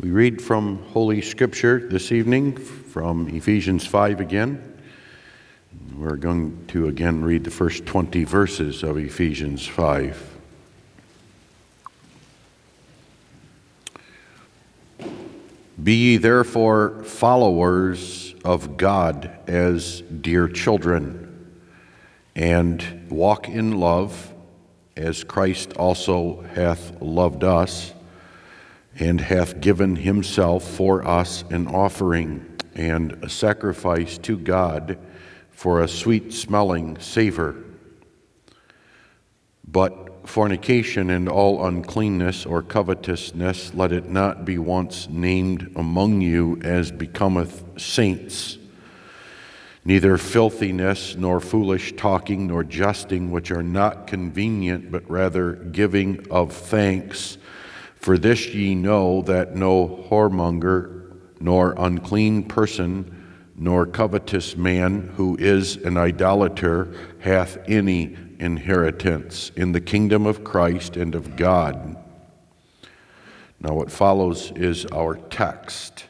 We read from Holy Scripture this evening from Ephesians 5 again. We're going to again read the first 20 verses of Ephesians 5. Be ye therefore followers of God as dear children, and walk in love, as Christ also hath loved us, and hath given himself for us an offering and a sacrifice to God for a sweet-smelling savor. But fornication and all uncleanness or covetousness, let it not be once named among you as becometh saints. Neither filthiness, nor foolish talking, nor jesting, which are not convenient, but rather giving of thanks. For this ye know, that no whoremonger, nor unclean person, nor covetous man who is an idolater hath any inheritance in the kingdom of Christ and of God. Now what follows is our text.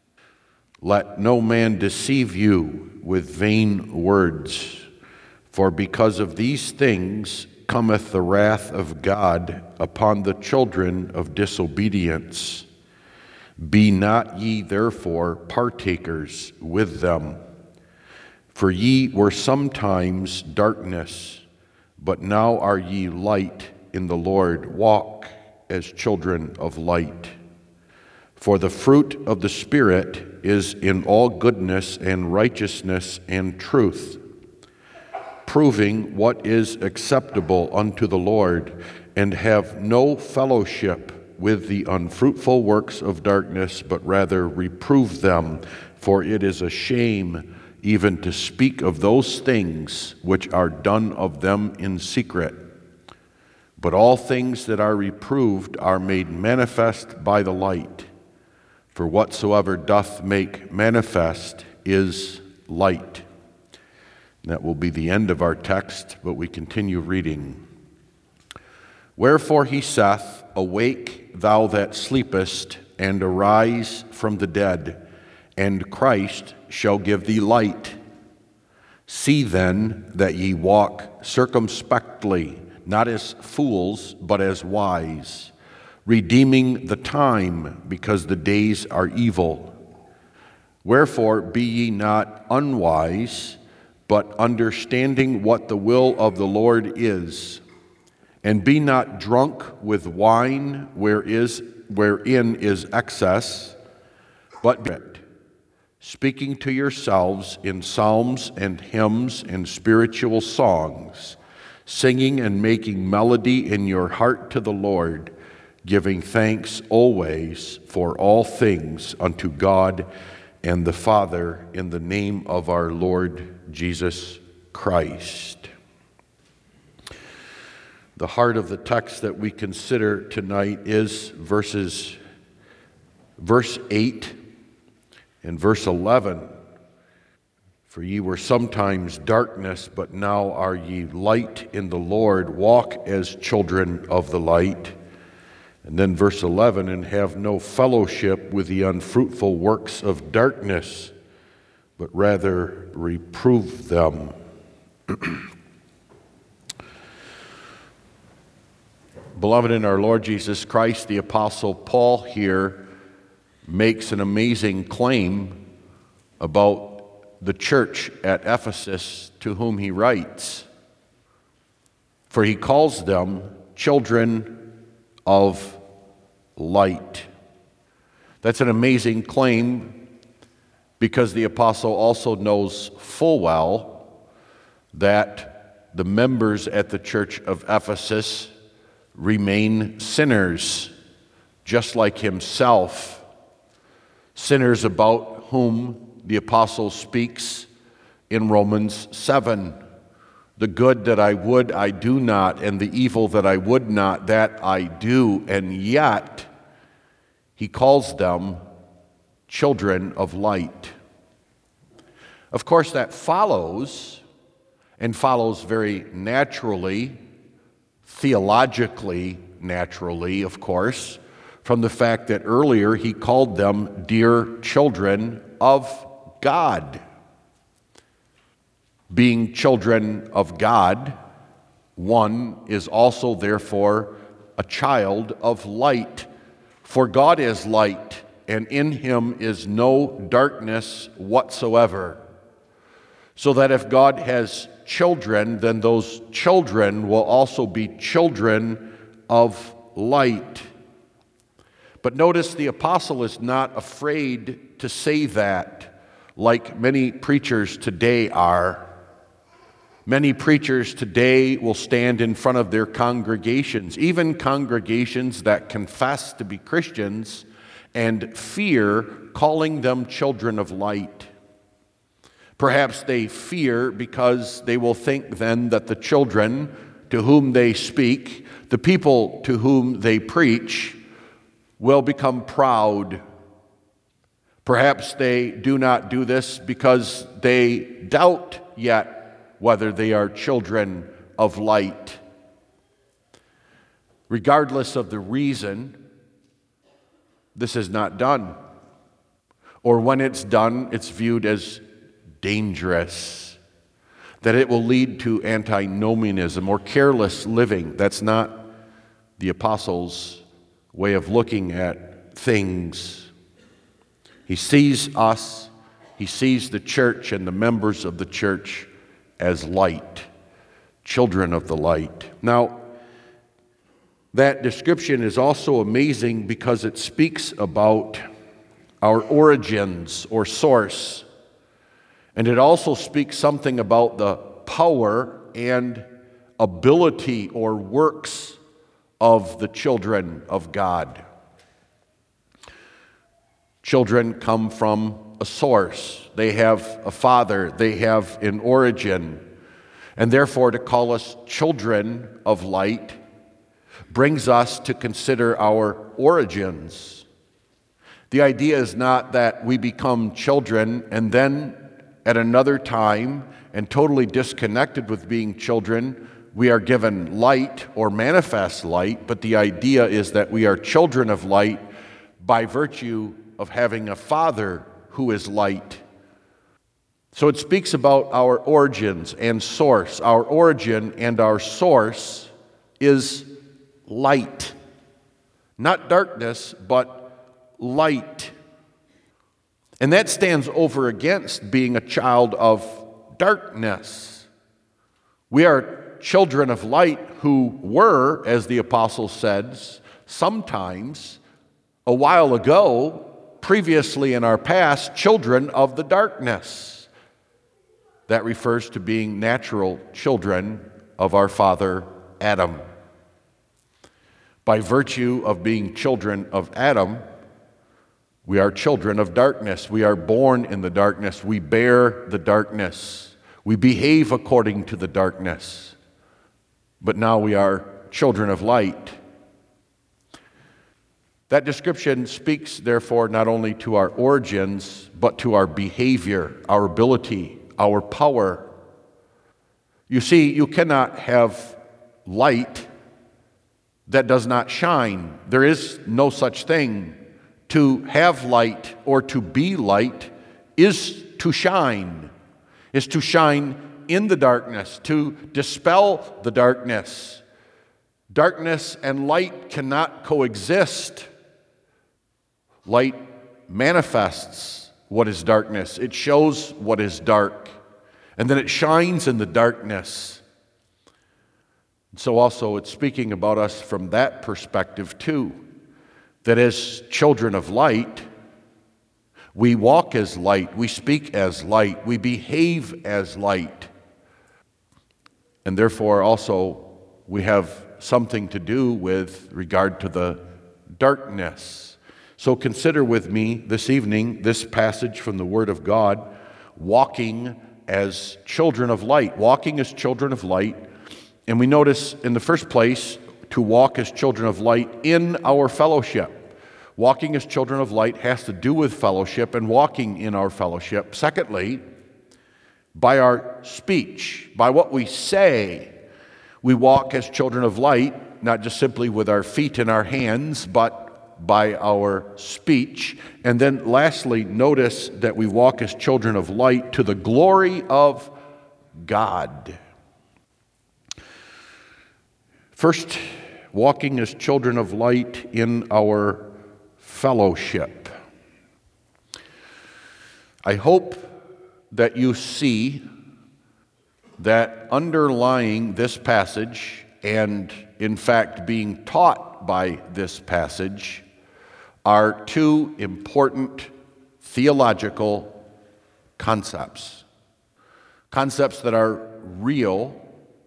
Let no man deceive you with vain words, for because of these things cometh the wrath of God upon the children of disobedience. Be not ye therefore partakers with them. For ye were sometimes darkness, but now are ye light in the Lord. Walk as children of light. For the fruit of the Spirit is in all goodness and righteousness and truth, proving what is acceptable unto the Lord, and have no fellowship with the unfruitful works of darkness, but rather reprove them. For it is a shame even to speak of those things which are done of them in secret. But all things that are reproved are made manifest by the light. For whatsoever doth make manifest is light. That will be the end of our text, but we continue reading. Wherefore he saith, Awake, thou that sleepest, and arise from the dead, and Christ shall give thee light. See then that ye walk circumspectly, not as fools, but as wise, redeeming the time, because the days are evil. Wherefore be ye not unwise, but understanding what the will of the Lord is. And be not drunk with wine, wherein is excess, but speaking to yourselves in psalms and hymns and spiritual songs, singing and making melody in your heart to the Lord, giving thanks always for all things unto God and the Father, in the name of our Lord Jesus Christ. The heart of the text that we consider tonight is verse 8 and verse 11. For ye were sometimes darkness, but now are ye light in the Lord. Walk as children of the light. And then verse 11, and have no fellowship with the unfruitful works of darkness, but rather reprove them. Beloved in our Lord Jesus Christ, the Apostle Paul here makes an amazing claim about the church at Ephesus to whom he writes. For he calls them children of light. That's an amazing claim, because the apostle also knows full well that the members at the church of Ephesus remain sinners, just like himself. Sinners about whom the apostle speaks in Romans 7. The good that I would, I do not, and the evil that I would not, that I do. And yet, he calls them children of light. Of course, that follows, and follows very naturally, theologically naturally, of course, from the fact that earlier he called them dear children of God. Being children of God, one is also therefore a child of light. For God is light, and in him is no darkness whatsoever. So that if God has children, then those children will also be children of light. But notice the apostle is not afraid to say that, like many preachers today are. Many preachers today will stand in front of their congregations, even congregations that confess to be Christians, and fear calling them children of light. Perhaps they fear because they will think then that the children to whom they speak, the people to whom they preach, will become proud. Perhaps they do not do this because they doubt yet whether they are children of light. Regardless of the reason, this is not done. Or when it's done, it's viewed as dangerous, that it will lead to antinomianism or careless living. That's not the apostle's way of looking at things. He sees us, he sees the church and the members of the church as light, children of the light. Now, that description is also amazing because it speaks about our origins or source. And it also speaks something about the power and ability or works of the children of God. Children come from a source. They have a father. They have an origin. And therefore, to call us children of light brings us to consider our origins. The idea is not that we become children and then at another time and totally disconnected with being children, we are given light or manifest light, but the idea is that we are children of light by virtue of having a Father who is light. So it speaks about our origins and source. Our origin and our source is light. Not darkness, but light. And that stands over against being a child of darkness. We are children of light who were, as the apostle says, sometimes, a while ago, previously in our past, children of the darkness. That refers to being natural children of our father Adam. By virtue of being children of Adam, we are children of darkness. We are born in the darkness. We bear the darkness. We behave according to the darkness. But now we are children of light. That description speaks, therefore, not only to our origins, but to our behavior, our ability, our power. You see, you cannot have light that does not shine. There is no such thing. To have light or to be light is to shine in the darkness, to dispel the darkness. Darkness and light cannot coexist. Light manifests what is darkness. It shows what is dark, and then it shines in the darkness. So also it's speaking about us from that perspective too, that as children of light, we walk as light, we speak as light, we behave as light. And therefore also we have something to do with regard to the darkness. So consider with me this evening this passage from the Word of God, walking as children of light. Walking as children of light. And we notice in the first place to walk as children of light in our fellowship. Walking as children of light has to do with fellowship and walking in our fellowship. Secondly, by our speech, by what we say, we walk as children of light, not just simply with our feet and our hands, but by our speech. And then lastly, notice that we walk as children of light to the glory of God. First, walking as children of light in our fellowship. I hope that you see that underlying this passage, and in fact being taught by this passage, are two important theological concepts. Concepts that are real,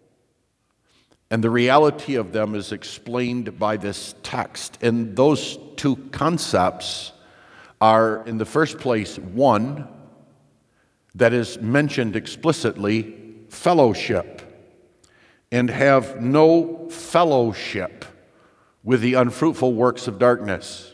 and the reality of them is explained by this text. And those two concepts are, in the first place, one that is mentioned explicitly, fellowship, and have no fellowship with the unfruitful works of darkness.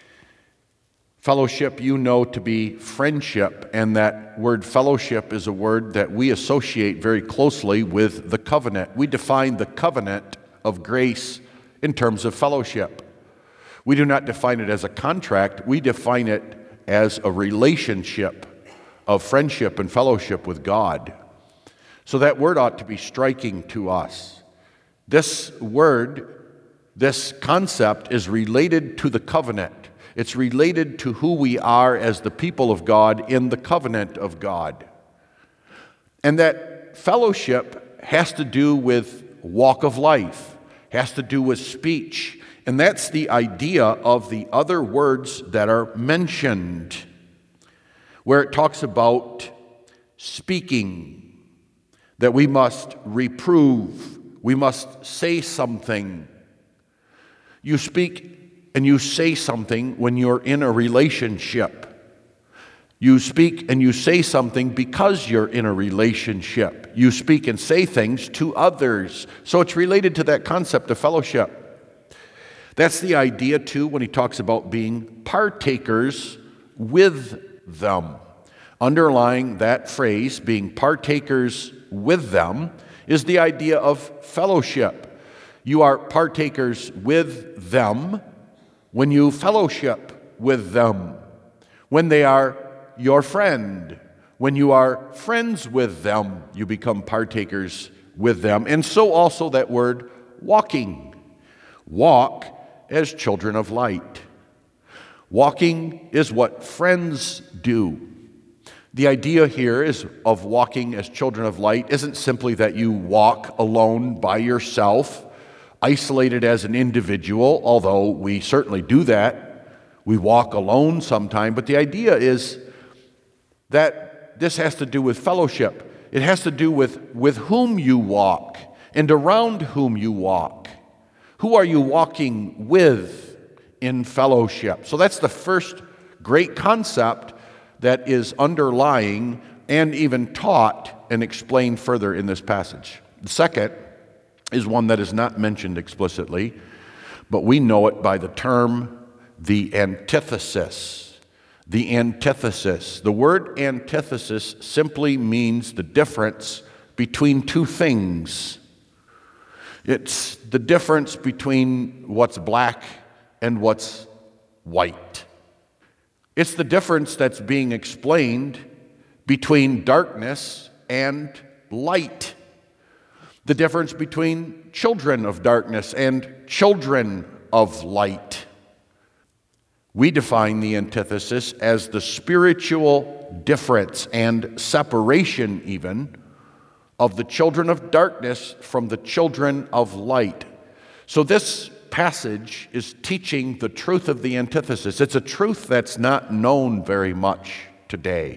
Fellowship you know to be friendship, and that word fellowship is a word that we associate very closely with the covenant. We define the covenant of grace in terms of fellowship. We do not define it as a contract, we define it as a relationship of friendship and fellowship with God. So that word ought to be striking to us. This word, this concept is related to the covenant. It's related to who we are as the people of God in the covenant of God. And that fellowship has to do with walk of life, has to do with speech. And that's the idea of the other words that are mentioned, where it talks about speaking, that we must reprove, we must say something. You speak and you say something when you're in a relationship. You speak and you say something because you're in a relationship. You speak and say things to others. So it's related to that concept of fellowship. That's the idea, too, when he talks about being partakers with them. Underlying that phrase, being partakers with them, is the idea of fellowship. You are partakers with them when you fellowship with them, when they are your friend. When you are friends with them, you become partakers with them. And so also that word walking. Walk as children of light. Walking is what friends do. The idea here is of walking as children of light isn't simply that you walk alone by yourself, isolated as an individual, although we certainly do that. We walk alone sometime, but the idea is that this has to do with fellowship. It has to do with whom you walk and around whom you walk. Who are you walking with in fellowship? So that's the first great concept that is underlying and even taught and explained further in this passage. The second is one that is not mentioned explicitly, but we know it by the term the antithesis. The antithesis. The word antithesis simply means the difference between two things. It's the difference between what's black and what's white. It's the difference that's being explained between darkness and light. The difference between children of darkness and children of light. We define the antithesis as the spiritual difference and separation even of the children of darkness from the children of light. So this passage is teaching the truth of the antithesis. It's a truth that's not known very much today.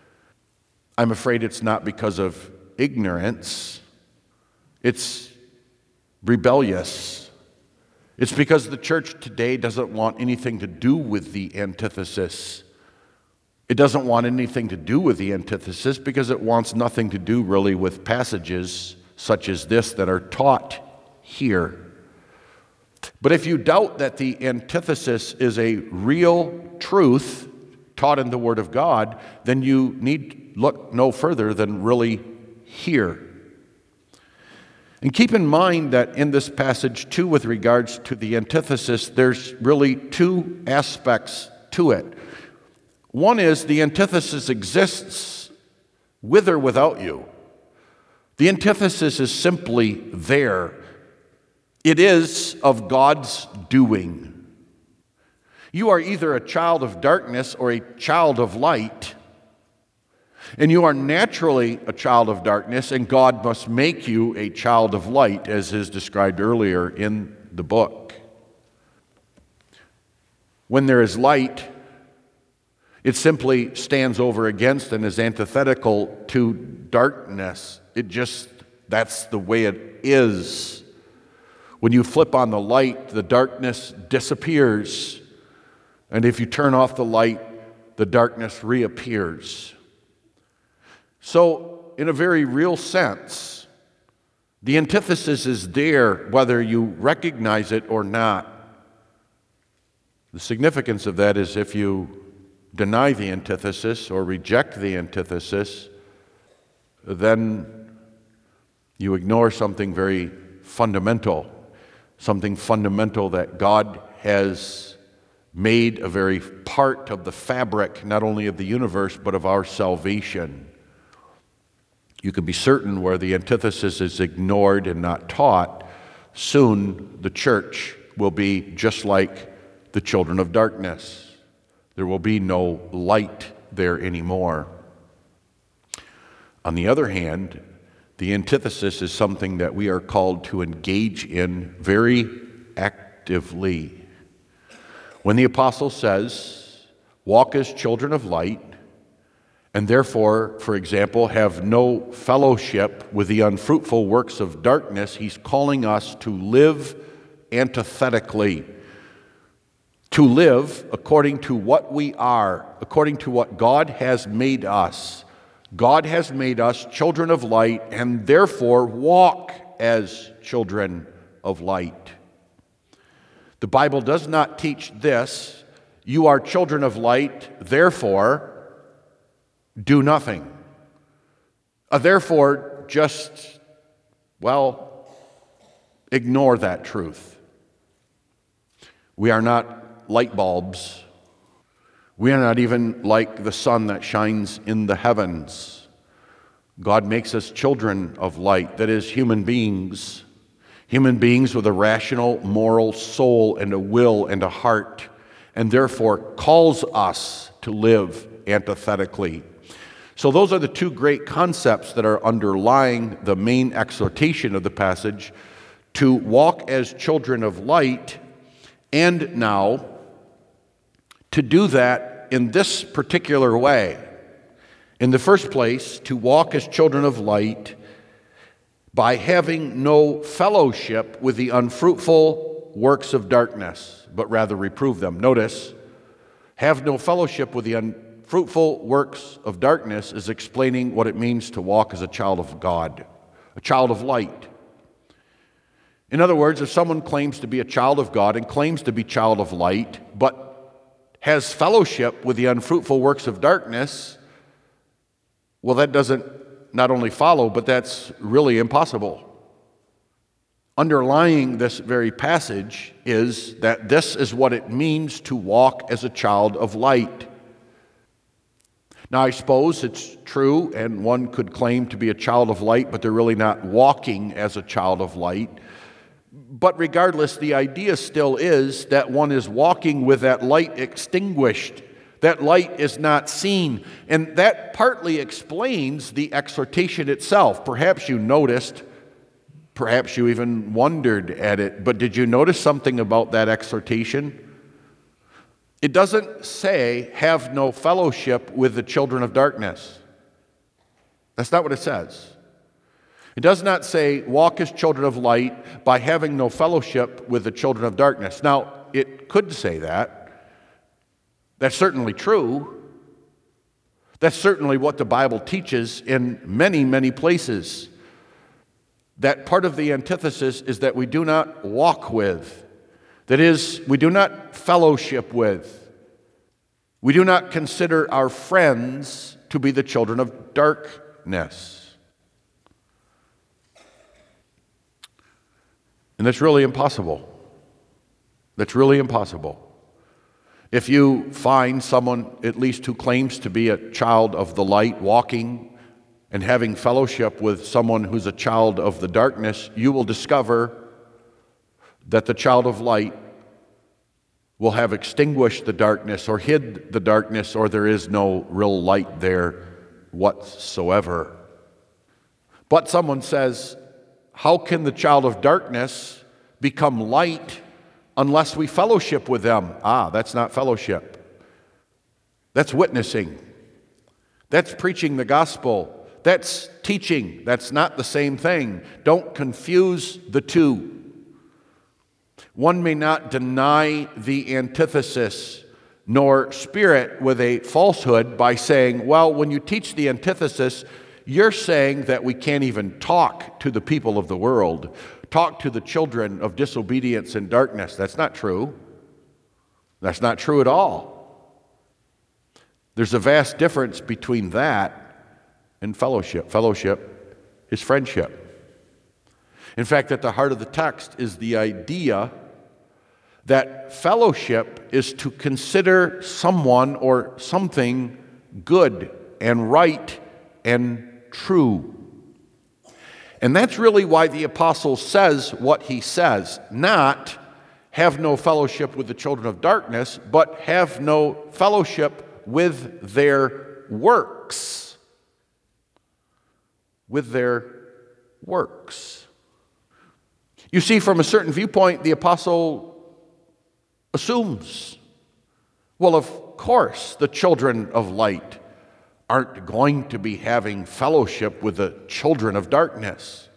I'm afraid it's not because of ignorance. It's rebellious. It's because the church today doesn't want anything to do with the antithesis. It doesn't want anything to do with the antithesis because it wants nothing to do really with passages such as this that are taught here. But if you doubt that the antithesis is a real truth taught in the Word of God, then you need look no further than really here. And keep in mind that in this passage, too, with regards to the antithesis, there's really two aspects to it. One is the antithesis exists with or without you. The antithesis is simply there. It is of God's doing. You are either a child of darkness or a child of light. And you are naturally a child of darkness, and God must make you a child of light, as is described earlier in the book. When there is light, it simply stands over against and is antithetical to darkness. That's the way it is. When you flip on the light, the darkness disappears. And if you turn off the light, the darkness reappears. So, in a very real sense, the antithesis is there whether you recognize it or not. The significance of that is if you deny the antithesis or reject the antithesis, then you ignore something very fundamental that God has made a very part of the fabric, not only of the universe, but of our salvation. You can be certain where the antithesis is ignored and not taught, soon the church will be just like the children of darkness. There will be no light there anymore. On the other hand, the antithesis is something that we are called to engage in very actively. When the apostle says, walk as children of light, and therefore, for example, have no fellowship with the unfruitful works of darkness, he's calling us to live antithetically, to live according to what we are, according to what God has made us. God has made us children of light, and therefore walk as children of light. The Bible does not teach this. You are children of light, therefore do nothing. Therefore, just, ignore that truth. We are not light bulbs. We are not even like the sun that shines in the heavens. God makes us children of light, that is, human beings with a rational, moral soul and a will and a heart, and therefore calls us to live antithetically. So those are the two great concepts that are underlying the main exhortation of the passage, to walk as children of light, and now to do that in this particular way. In the first place, to walk as children of light by having no fellowship with the unfruitful works of darkness, but rather reprove them. Notice, have no fellowship with the unfruitful works of darkness is explaining what it means to walk as a child of God, a child of light. In other words, if someone claims to be a child of God and claims to be child of light, but has fellowship with the unfruitful works of darkness, well, that doesn't not only follow, but that's really impossible. Underlying this very passage is that this is what it means to walk as a child of light. Now, I suppose it's true, and one could claim to be a child of light, but they're really not walking as a child of light. But regardless, the idea still is that one is walking with that light extinguished. That light is not seen. And that partly explains the exhortation itself. Perhaps you noticed, perhaps you even wondered at it, but did you notice something about that exhortation? It doesn't say, have no fellowship with the children of darkness. That's not what it says. It does not say, walk as children of light by having no fellowship with the children of darkness. Now, it could say that. That's certainly true. That's certainly what the Bible teaches in many, many places. That part of the antithesis is that we do not walk with. That is, we do not fellowship with. We do not consider our friends to be the children of darkness. And that's really impossible. That's really impossible. If you find someone, at least who claims to be a child of the light, walking and having fellowship with someone who's a child of the darkness, you will discover that the child of light will have extinguished the darkness or hid the darkness, or there is no real light there whatsoever. But someone says, how can the child of darkness become light unless we fellowship with them? That's not fellowship. That's witnessing. That's preaching the gospel. That's teaching. That's not the same thing. Don't confuse the two. One may not deny the antithesis nor spirit with a falsehood by saying, well, when you teach the antithesis, you're saying that we can't even talk to the people of the world, talk to the children of disobedience and darkness. That's not true. That's not true at all. There's a vast difference between that and fellowship. Fellowship is friendship. In fact, at the heart of the text is the idea that fellowship is to consider someone or something good and right and true. And that's really why the apostle says what he says, not have no fellowship with the children of darkness, but have no fellowship with their works. With their works. You see, from a certain viewpoint, the apostle assumes, well, of course, the children of light aren't going to be having fellowship with the children of darkness.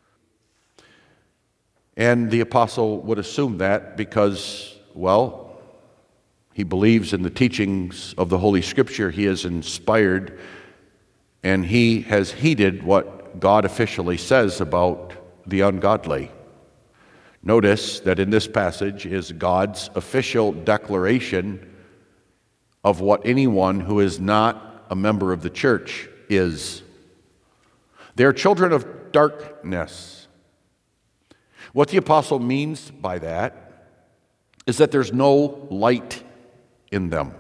And the apostle would assume that because, well, he believes in the teachings of the Holy Scripture he is inspired, and he has heeded what God officially says about the ungodly. Notice that in this passage is God's official declaration of what anyone who is not a member of the church is. They are children of darkness. What the apostle means by that is that there's no light in them.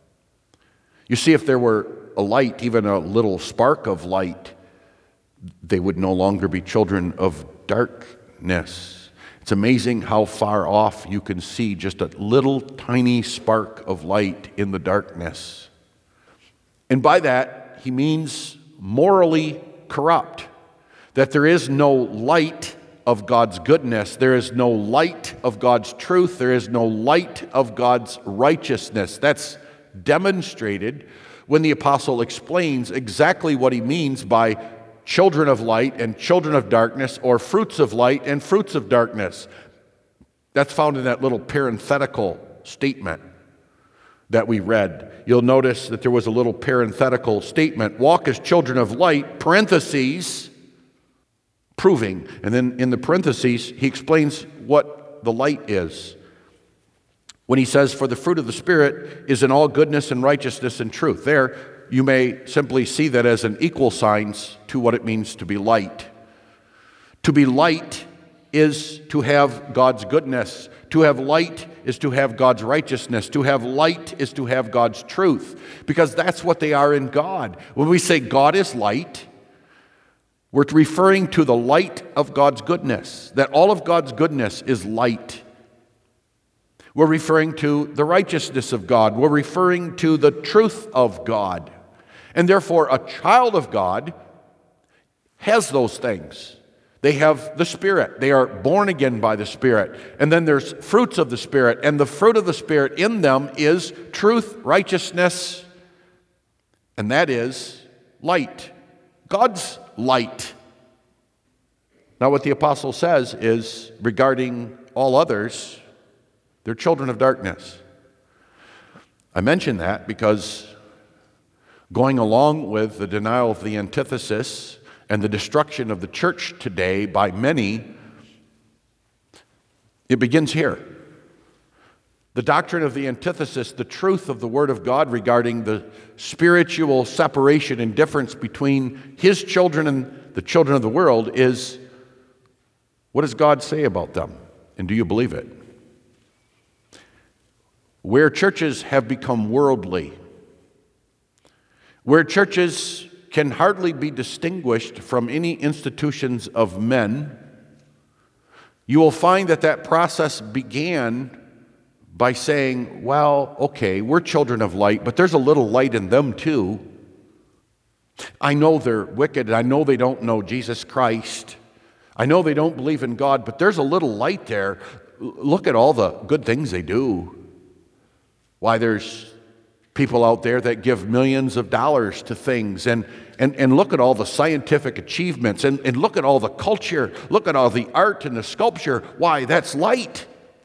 You see, if there were a light, even a little spark of light, they would no longer be children of darkness. It's amazing how far off you can see just a little tiny spark of light in the darkness. And by that, he means morally corrupt, that there is no light of God's goodness, there is no light of God's truth, there is no light of God's righteousness. That's demonstrated when the apostle explains exactly what he means by children of light and children of darkness, or fruits of light and fruits of darkness. That's found in that little parenthetical statement that we read. You'll notice that there was a little parenthetical statement, walk as children of light, parentheses, proving. And then in the parentheses, he explains what the light is. When he says, for the fruit of the Spirit is in all goodness and righteousness and truth. There, you may simply see that as an equal signs to what it means to be light. To be light is to have God's goodness. To have light is to have God's righteousness. To have light is to have God's truth, because that's what they are in God. When we say God is light, we're referring to the light of God's goodness, that all of God's goodness is light. We're referring to the righteousness of God. We're referring to the truth of God. And therefore, a child of God has those things. They have the Spirit. They are born again by the Spirit. And then there's fruits of the Spirit. And the fruit of the Spirit in them is truth, righteousness, and that is light. God's light. Now, what the apostle says is, regarding all others, they're children of darkness. I mention that because going along with the denial of the antithesis and the destruction of the church today by many, it begins here. The doctrine of the antithesis, the truth of the Word of God regarding the spiritual separation and difference between His children and the children of the world, is What does God say about them? And do you believe it? Where churches have become worldly, where churches can hardly be distinguished from any institutions of men, you will find that that process began by saying, well, okay, we're children of light, but there's a little light in them too. I know they're wicked. I know they don't know Jesus Christ. I know they don't believe in God, but there's a little light there. Look at all the good things they do. Why, there's people out there that give millions of dollars to things, and look at all the scientific achievements, and look at all the culture, look at all the art and the sculpture. Why, that's light.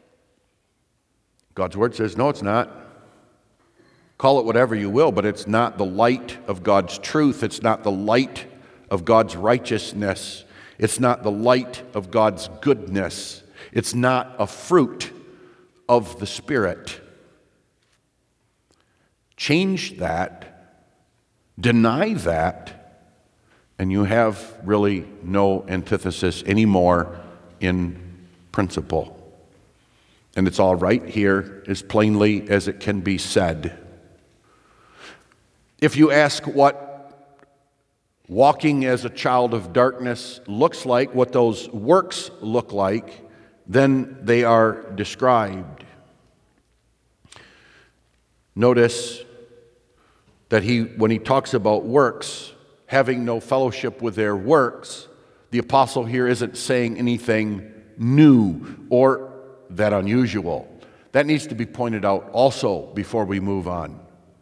God's word says, no, it's not. Call it whatever you will, but it's not the light of God's truth. It's not the light of God's righteousness. It's not the light of God's goodness. It's not a fruit of the Spirit. Change that, deny that, and you have really no antithesis anymore in principle. And it's all right here, as plainly as it can be said. If you ask what walking as a child of darkness looks like, what those works look like, then they are described. Notice that when he talks about works, having no fellowship with their works, the apostle here isn't saying anything new or that unusual. That needs to be pointed out also before we move on.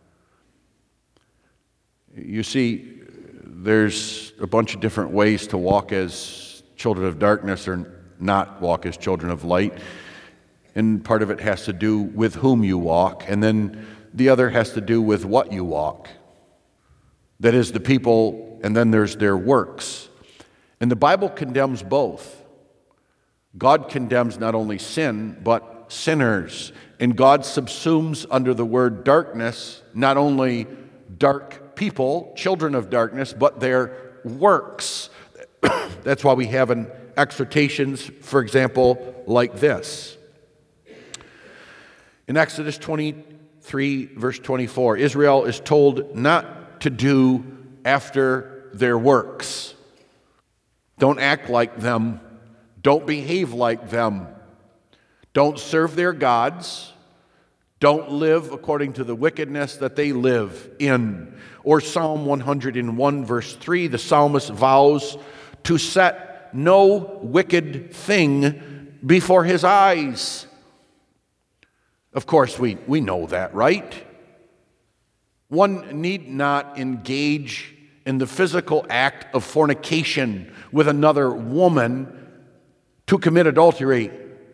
You see, there's a bunch of different ways to walk as children of darkness or not walk as children of light. And part of it has to do with whom you walk, and then the other has to do with what you walk. That is the people, and then there's their works. And the Bible condemns both. God condemns not only sin, but sinners. And God subsumes under the word darkness not only dark people, children of darkness, but their works. That's why we have in exhortations, for example, like this. In Exodus 23, verse 24, Israel is told not to do after their works. Don't act like them. Don't behave like them. Don't serve their gods. Don't live according to the wickedness that they live in. Or Psalm 101, verse 3, the psalmist vows to set no wicked thing before his eyes. Of course, we know that, right? One need not engage in the physical act of fornication with another woman to commit adultery.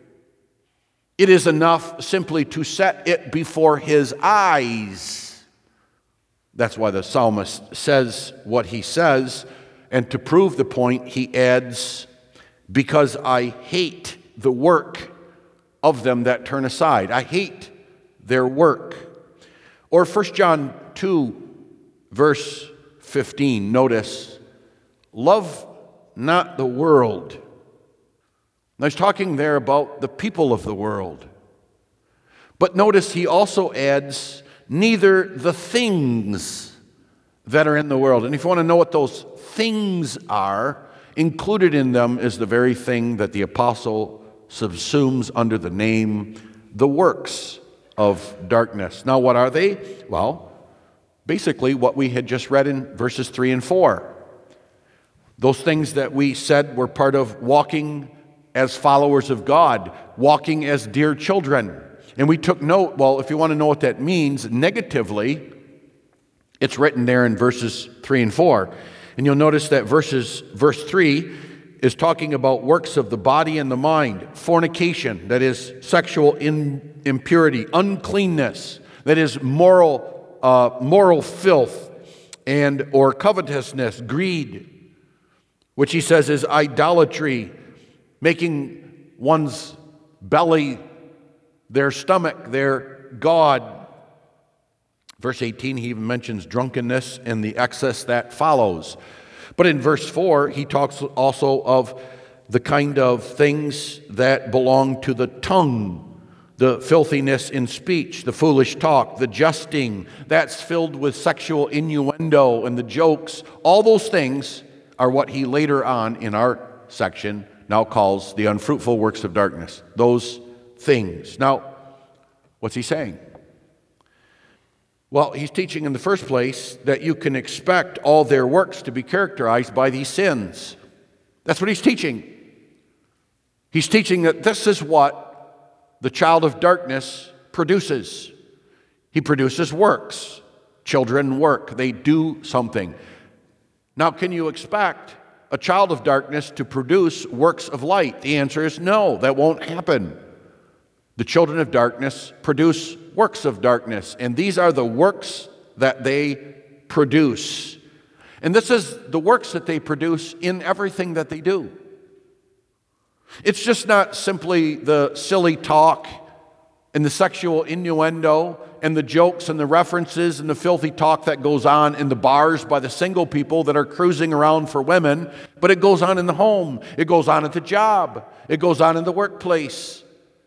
It is enough simply to set it before his eyes. That's why the psalmist says what he says, and to prove the point, he adds, because I hate the work of them that turn aside. I hate their work. Or 1 John 2, verse 15, notice, love not the world. Now he's talking there about the people of the world. But notice he also adds, neither the things that are in the world. And if you want to know what those things are, included in them is the very thing that the apostle subsumes under the name, the works of darkness. Now what are they? Well, basically what we had just read in verses 3 and 4. Those things that we said were part of walking as followers of God, walking as dear children. And we took note, well, if you want to know what that means negatively, it's written there in verses 3 and 4. And you'll notice that verse 3 is talking about works of the body and the mind, fornication, that is sexual impurity, uncleanness, that is moral filth, and or covetousness, greed, which he says is idolatry, making one's belly their stomach, their God. Verse 18, he even mentions drunkenness and the excess that follows. But in verse 4, he talks also of the kind of things that belong to the tongue, the filthiness in speech, the foolish talk, the jesting, that's filled with sexual innuendo and the jokes. All those things are what he later on in our section now calls the unfruitful works of darkness. Those things. Now, what's he saying? Well, he's teaching in the first place that you can expect all their works to be characterized by these sins. That's what he's teaching. He's teaching that this is what the child of darkness produces. He produces works. Children work. They do something. Now, can you expect a child of darkness to produce works of light? The answer is no, that won't happen. The children of darkness produce works of darkness, and these are the works that they produce. And this is the works that they produce in everything that they do. It's just not simply the silly talk and the sexual innuendo and the jokes and the references and the filthy talk that goes on in the bars by the single people that are cruising around for women, but it goes on in the home. It goes on at the job. It goes on in the workplace.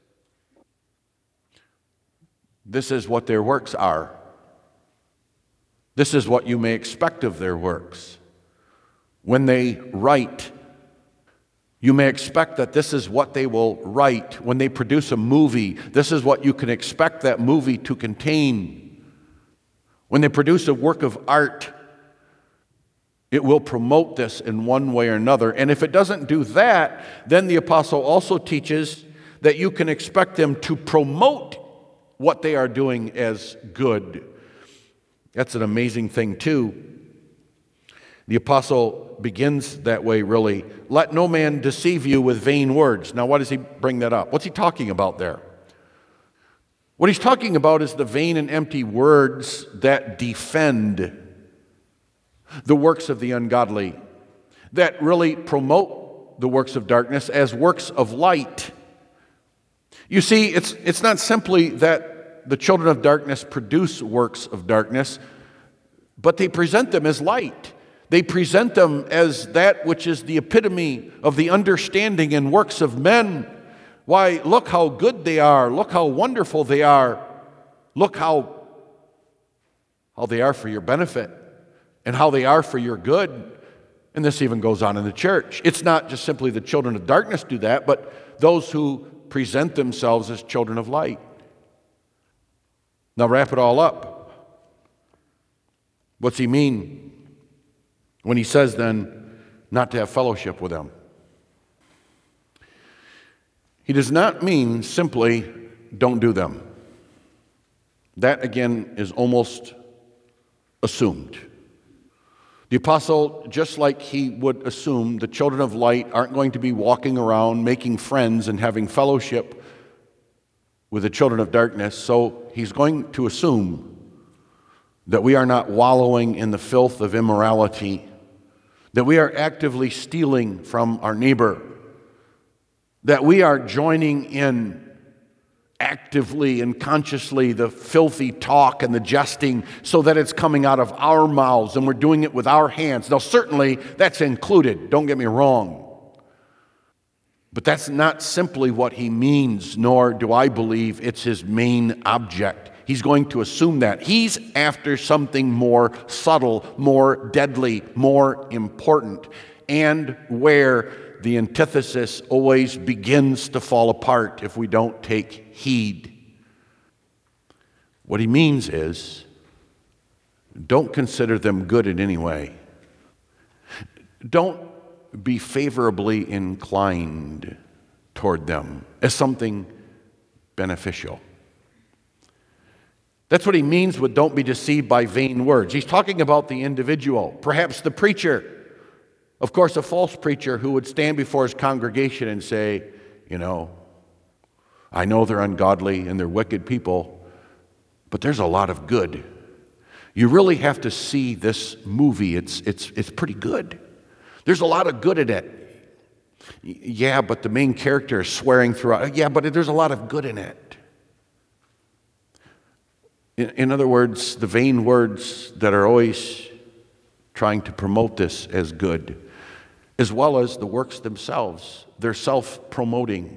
This is what their works are. This is what you may expect of their works. When they write, you may expect that this is what they will write. When they produce a movie, this is what you can expect that movie to contain. When they produce a work of art, it will promote this in one way or another. And if it doesn't do that, then the apostle also teaches that you can expect them to promote what they are doing as good. That's an amazing thing too. The apostle begins that way, really. Let no man deceive you with vain words. Now, why does he bring that up? What's he talking about there? What he's talking about is the vain and empty words that defend the works of the ungodly, that really promote the works of darkness as works of light. You see, it's not simply that the children of darkness produce works of darkness, but they present them as light. They present them as that which is the epitome of the understanding and works of men. Why, look how good they are. Look how wonderful they are. Look how they are for your benefit and how they are for your good. And this even goes on in the church. It's not just simply the children of darkness do that, but those who present themselves as children of light. Now wrap it all up. What's he mean when he says then not to have fellowship with them? He does not mean simply don't do them. That again is almost assumed. The apostle, just like he would assume the children of light aren't going to be walking around making friends and having fellowship with the children of darkness, so he's going to assume that we are not wallowing in the filth of immorality, that we are actively stealing from our neighbor, that we are joining in actively and consciously the filthy talk and the jesting so that it's coming out of our mouths and we're doing it with our hands. Now certainly that's included, don't get me wrong. But that's not simply what he means, nor do I believe it's his main object. He's going to assume that. He's after something more subtle, more deadly, more important, and where the antithesis always begins to fall apart if we don't take heed. What he means is, don't consider them good in any way. Don't be favorably inclined toward them as something beneficial. That's what he means with don't be deceived by vain words. He's talking about the individual, perhaps the preacher. Of course, a false preacher who would stand before his congregation and say, I know they're ungodly and they're wicked people, but there's a lot of good. You really have to see this movie. It's pretty good. There's a lot of good in it. Yeah, but the main character is swearing throughout. Yeah, but there's a lot of good in it. In other words, the vain words that are always trying to promote this as good. as well as the works themselves. They're self-promoting.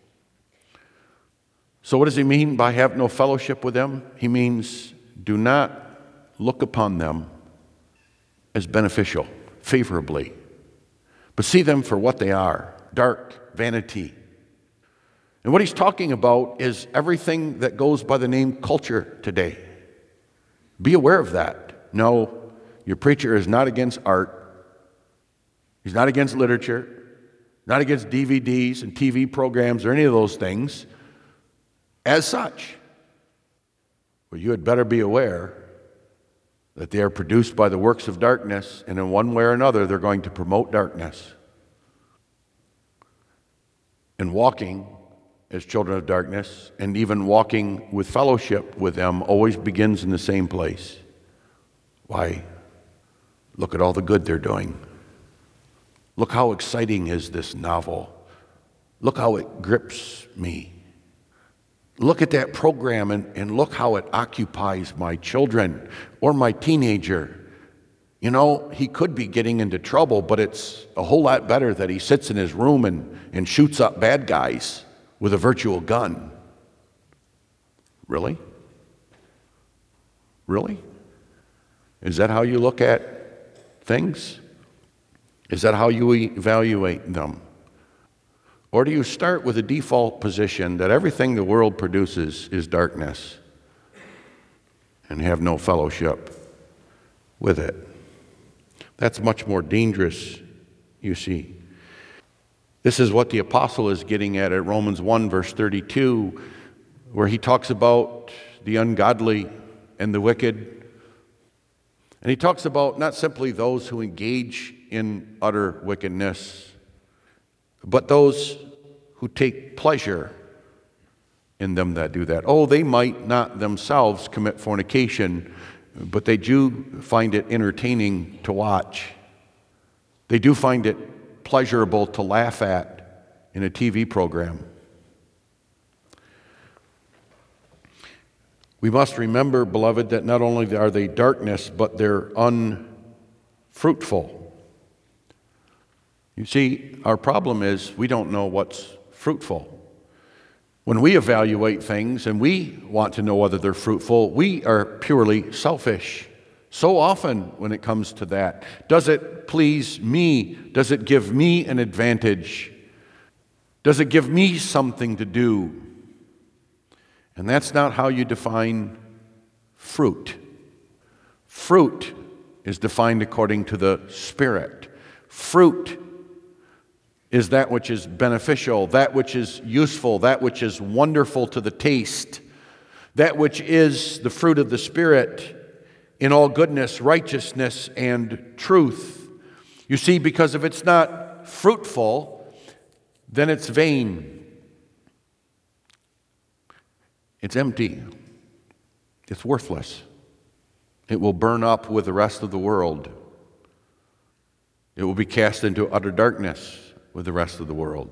So what does he mean by have no fellowship with them? He means do not look upon them as beneficial, favorably, but see them for what they are, dark vanity. And what he's talking about is everything that goes by the name culture today. Be aware of that. No, your preacher is not against art. He's not against literature, not against DVDs and TV programs or any of those things. As such, well, you had better be aware that they are produced by the works of darkness, and in one way or another, they're going to promote darkness. And walking as children of darkness, and even walking with fellowship with them, always begins in the same place. Why? Look at all the good they're doing. Look how exciting is this novel. Look how it grips me. Look at that program and look how it occupies my children or my teenager. You know, he could be getting into trouble, but it's a whole lot better that he sits in his room and shoots up bad guys with a virtual gun. Really? Really? Is that how you look at things? Is that how you evaluate them? Or do you start with a default position that everything the world produces is darkness and have no fellowship with it? That's much more dangerous, you see. This is what the apostle is getting at Romans 1, verse 32, where he talks about the ungodly and the wicked. And he talks about not simply those who engage in utter wickedness, but those who take pleasure in them that do that. Oh, they might not themselves commit fornication, but they do find it entertaining to watch. They do find it pleasurable to laugh at in a TV program. We must remember, beloved, that not only are they darkness, but they're unfruitful. You see, our problem is we don't know what's fruitful. When we evaluate things and we want to know whether they're fruitful, we are purely selfish. So often when it comes to that, does it please me? Does it give me an advantage? Does it give me something to do? And that's not how you define fruit. Fruit is defined according to the Spirit. Fruit is that which is beneficial, that which is useful, that which is wonderful to the taste, that which is the fruit of the Spirit in all goodness, righteousness, and truth. You see, because if it's not fruitful, then it's vain. It's empty. It's worthless. It will burn up with the rest of the world. It will be cast into utter darkness with the rest of the world.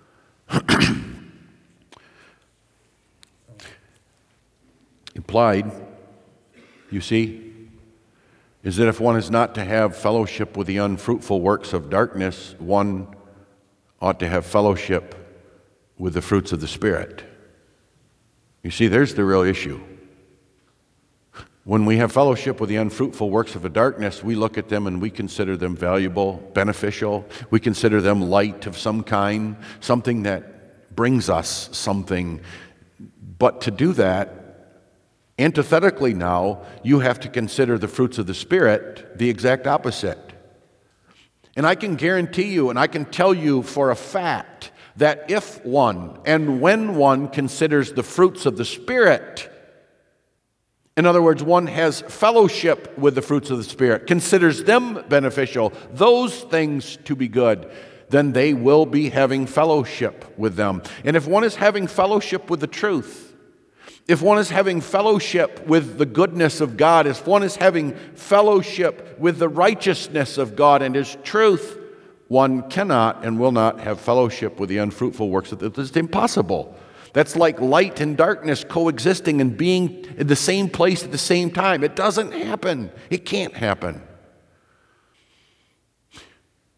Implied, you see, is that if one is not to have fellowship with the unfruitful works of darkness, one ought to have fellowship with the fruits of the Spirit. You see, there's the real issue. When we have fellowship with the unfruitful works of the darkness, we look at them and we consider them valuable, beneficial. We consider them light of some kind, something that brings us something. But to do that, antithetically now, you have to consider the fruits of the Spirit the exact opposite. And I can guarantee you, and I can tell you for a fact, that if one and when one considers the fruits of the Spirit, in other words, one has fellowship with the fruits of the Spirit, considers them beneficial, those things to be good, then they will be having fellowship with them. And if one is having fellowship with the truth, if one is having fellowship with the goodness of God, if one is having fellowship with the righteousness of God and His truth, one cannot and will not have fellowship with the unfruitful works of the darkness. It's impossible. That's like light and darkness coexisting and being in the same place at the same time. It doesn't happen. It can't happen.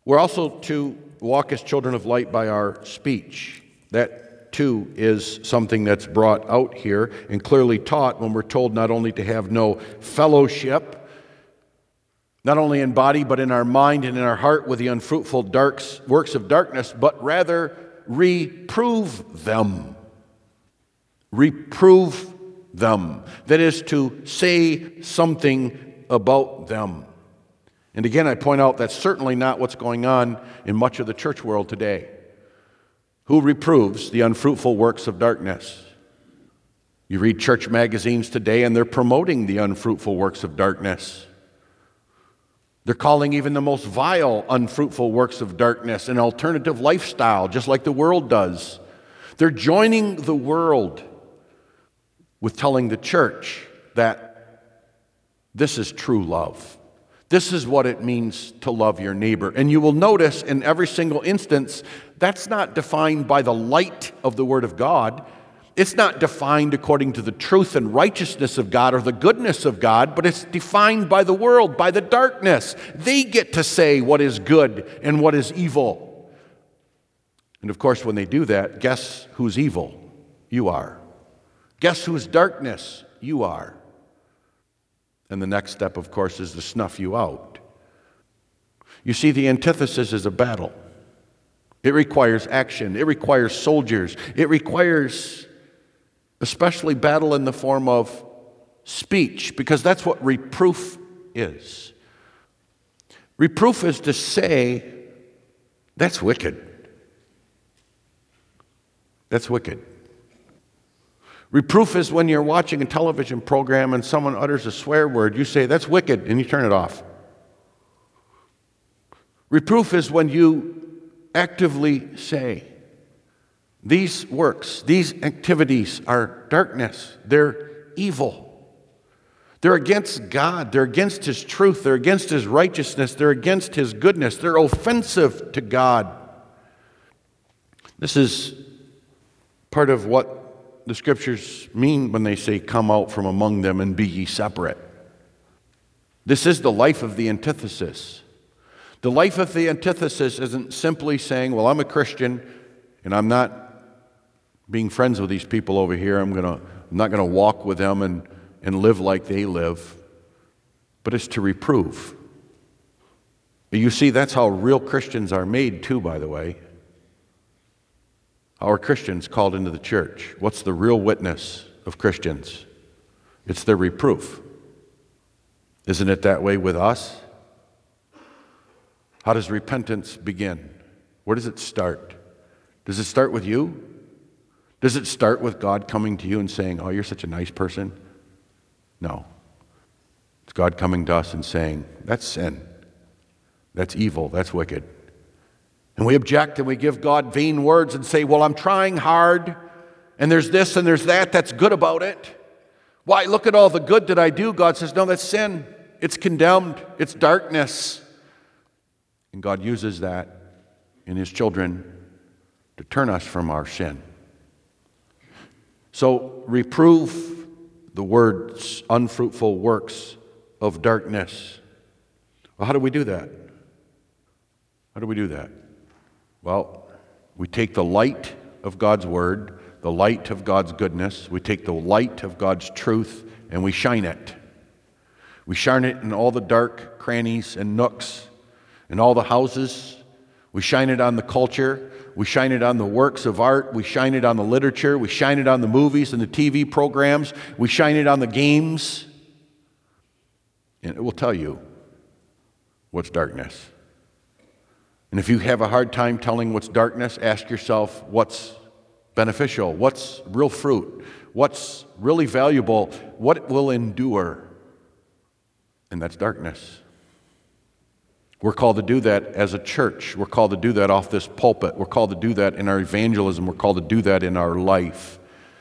We're also to walk as children of light by our speech. That, too, is something that's brought out here and clearly taught when we're told not only to have no fellowship, not only in body but in our mind and in our heart with the unfruitful works of darkness, but rather reprove them. Reprove them. That is to say something about them. And again, I point out that's certainly not what's going on in much of the church world today. Who reproves the unfruitful works of darkness? You read church magazines today and they're promoting the unfruitful works of darkness. They're calling even the most vile unfruitful works of darkness an alternative lifestyle, just like the world does. They're joining the world with telling the church that this is true love. This is what it means to love your neighbor. And you will notice in every single instance, that's not defined by the light of the Word of God. It's not defined according to the truth and righteousness of God or the goodness of God, but it's defined by the world, by the darkness. They get to say what is good and what is evil. And of course, when they do that, guess who's evil? You are. Guess whose darkness? You are. And the next step, of course, is to snuff you out. You see, the antithesis is a battle. It requires action. It requires soldiers. It requires especially battle in the form of speech, because that's what reproof is. Reproof is to say, that's wicked. That's wicked. Reproof is when you're watching a television program and someone utters a swear word, you say, that's wicked, and you turn it off. Reproof is when you actively say, these works, these activities are darkness, they're evil. They're against God, they're against His truth, they're against His righteousness, they're against His goodness, they're offensive to God. This is part of what the Scriptures mean when they say, come out from among them and be ye separate. This is the life of the antithesis. The life of the antithesis isn't simply saying, well, I'm a Christian and I'm not being friends with these people over here. I'm not going to walk with them and live like they live. But it's to reprove. You see, that's how real Christians are made too, by the way. Our Christians called into the church. What's the real witness of Christians? It's their reproof. Isn't it that way with us? How does repentance begin? Where does it start? Does it start with you? Does it start with God coming to you and saying, oh, you're such a nice person? No. It's God coming to us and saying, that's sin. That's evil. That's wicked. And we object and we give God vain words and say, well, I'm trying hard, and there's this and there's that that's good about it. Why, look at all the good that I do. God says, no, that's sin. It's condemned. It's darkness. And God uses that in His children to turn us from our sin. So reprove the words, unfruitful works of darkness. Well, how do we do that? How do we do that? Well, we take the light of God's Word, the light of God's goodness, we take the light of God's truth, and we shine it. We shine it in all the dark crannies and nooks, in all the houses. We shine it on the culture. We shine it on the works of art. We shine it on the literature. We shine it on the movies and the TV programs. We shine it on the games. And it will tell you what's darkness. And if you have a hard time telling what's darkness, ask yourself what's beneficial, what's real fruit, what's really valuable, what will endure. And that's darkness. We're called to do that as a church. We're called to do that off this pulpit. We're called to do that in our evangelism. We're called to do that in our life.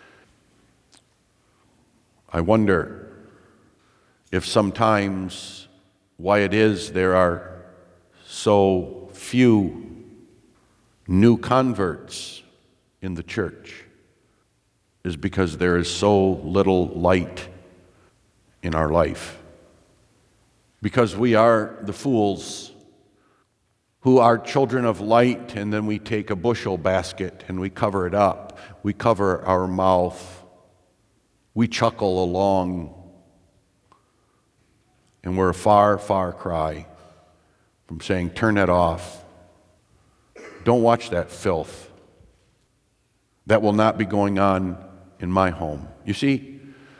I wonder if sometimes why it is there are so few new converts in the church is because there is so little light in our life. Because we are the fools who are children of light, and then we take a bushel basket and we cover it up. We cover our mouth. We chuckle along. And we're a far, far cry from saying, turn that off. Don't watch that filth. That will not be going on in my home. You see,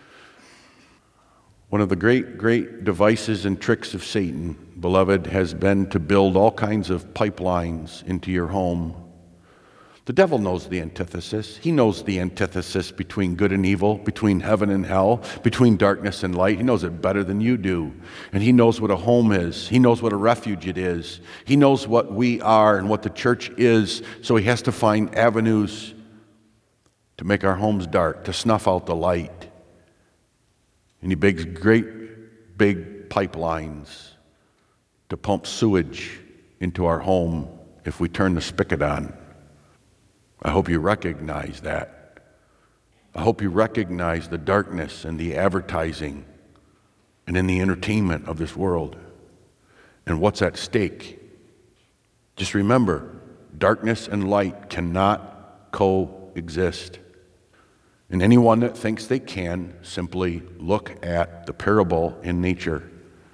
one of the great devices and tricks of Satan, beloved, has been to build all kinds of pipelines into your home. The devil knows the antithesis. He knows the antithesis between good and evil, between heaven and hell, between darkness and light. He knows it better than you do. And he knows what a home is. He knows what a refuge it is. He knows what we are and what the church is. So he has to find avenues to make our homes dark, to snuff out the light. And he digs great big pipelines to pump sewage into our home if we turn the spigot on. I hope you recognize that. I hope you recognize the darkness and the advertising and in the entertainment of this world and what's at stake. Just remember, darkness and light cannot coexist. And anyone that thinks they can, simply look at the parable in nature.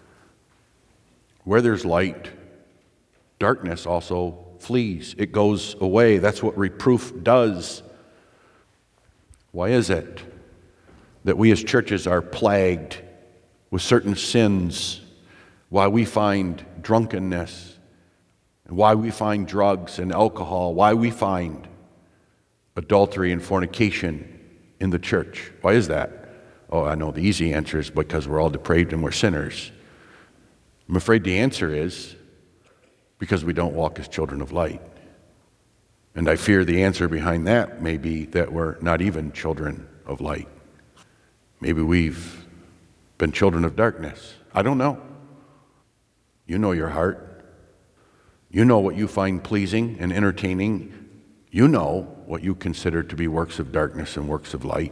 Where there's light, darkness also flees. It goes away. That's what reproof does. Why is it that we as churches are plagued with certain sins? Why we find drunkenness, and why we find drugs and alcohol, why we find adultery and fornication in the church. Why is that? Oh, I know the easy answer is because we're all depraved and we're sinners. I'm afraid the answer is because we don't walk as children of light. And I fear the answer behind that may be that we're not even children of light. Maybe we've been children of darkness. I don't know. You know your heart. You know what you find pleasing and entertaining. You know what you consider to be works of darkness and works of light.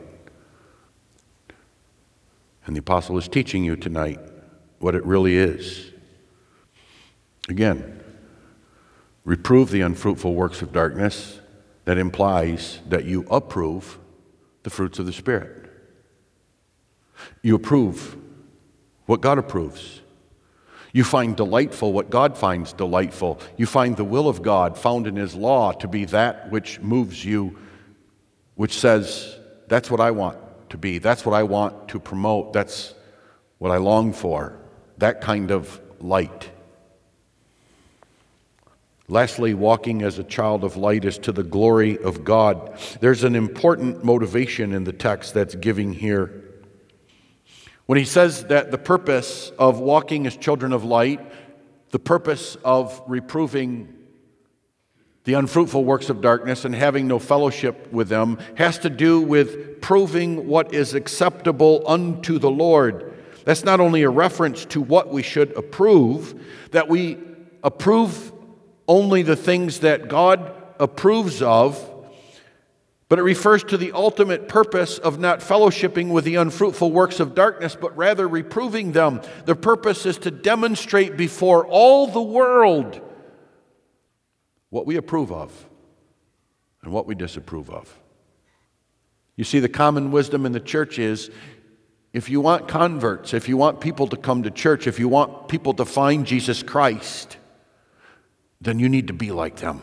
And the apostle is teaching you tonight what it really is. Again, reprove the unfruitful works of darkness. That implies that you approve the fruits of the Spirit. You approve what God approves. You find delightful what God finds delightful. You find the will of God found in His law to be that which moves you, which says, that's what I want to be. That's what I want to promote. That's what I long for. That kind of light. Lastly, walking as a child of light is to the glory of God. There's an important motivation in the text that's giving here. When he says that the purpose of walking as children of light, the purpose of reproving the unfruitful works of darkness and having no fellowship with them has to do with proving what is acceptable unto the Lord. That's not only a reference to what we should approve, that we approve only the things that God approves of, but it refers to the ultimate purpose of not fellowshipping with the unfruitful works of darkness, but rather reproving them. The purpose is to demonstrate before all the world what we approve of and what we disapprove of. You see, the common wisdom in the church is, if you want converts, if you want people to come to church, if you want people to find Jesus Christ, then you need to be like them.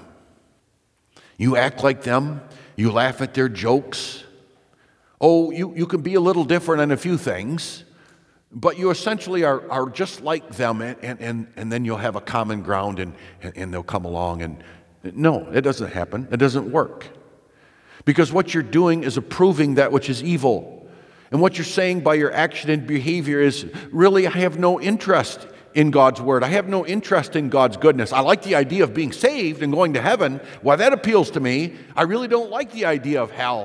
You act like them. You laugh at their jokes. Oh, you can be a little different on a few things, but you essentially are just like them, and then you'll have a common ground, and they'll come along. And no, it doesn't happen. It doesn't work. Because what you're doing is approving that which is evil. And what you're saying by your action and behavior is, really, I have no interest in God's word. I have no interest in God's goodness. I like the idea of being saved and going to heaven. Why, that appeals to me. I really don't like the idea of hell.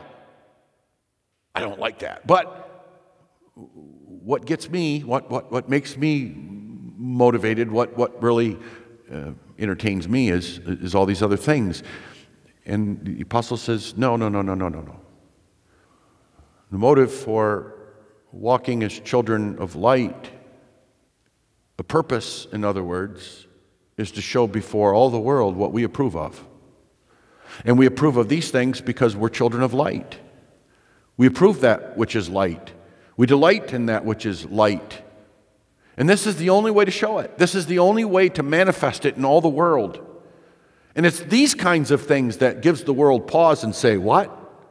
I don't like that. But what gets me, what makes me motivated, what really entertains me is all these other things. And the apostle says, no. The motive for walking as children of light, the purpose, in other words, is to show before all the world what we approve of. And we approve of these things because we're children of light. We approve that which is light. We delight in that which is light. And this is the only way to show it. This is the only way to manifest it in all the world. And it's these kinds of things that gives the world pause and say, what?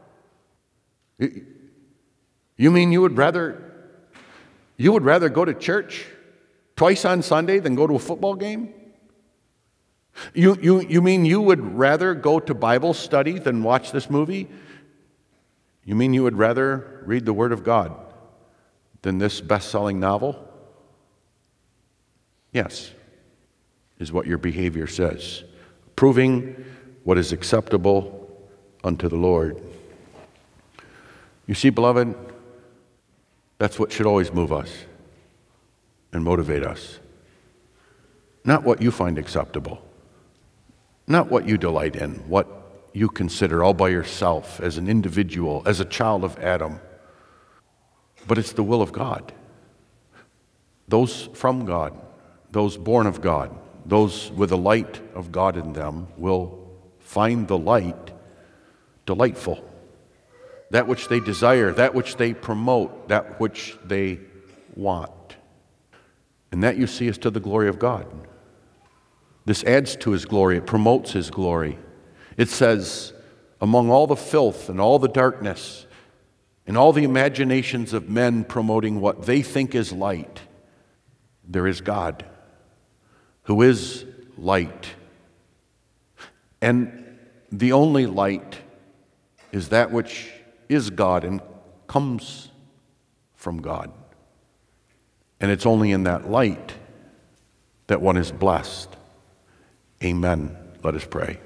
You mean you would rather go to church twice on Sunday than go to a football game? You mean you would rather go to Bible study than watch this movie? You mean you would rather read the Word of God than this best-selling novel? Yes, is what your behavior says. Proving what is acceptable unto the Lord. You see, beloved, that's what should always move us and motivate us. Not what you find acceptable. Not what you delight in, what you consider all by yourself as an individual, as a child of Adam. But it's the will of God. Those from God, those born of God, those with the light of God in them will find the light delightful. That which they desire, that which they promote, that which they want. And that, you see, is to the glory of God. This adds to His glory. It promotes His glory. It says, among all the filth and all the darkness and all the imaginations of men promoting what they think is light, there is God, who is light. And the only light is that which is God and comes from God. And it's only in that light that one is blessed. Amen. Let us pray.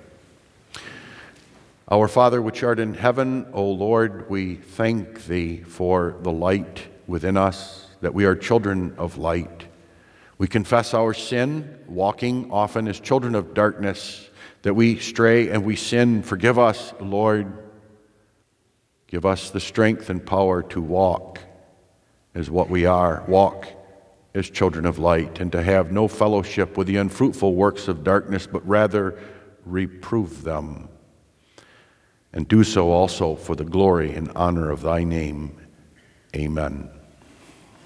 Our Father, which art in heaven, O Lord, we thank Thee for the light within us, that we are children of light. We confess our sin, walking often as children of darkness, that we stray and we sin. Forgive us, Lord. Give us the strength and power to walk as what we are, walk as children of light, and to have no fellowship with the unfruitful works of darkness, but rather reprove them, and do so also for the glory and honor of Thy name. Amen.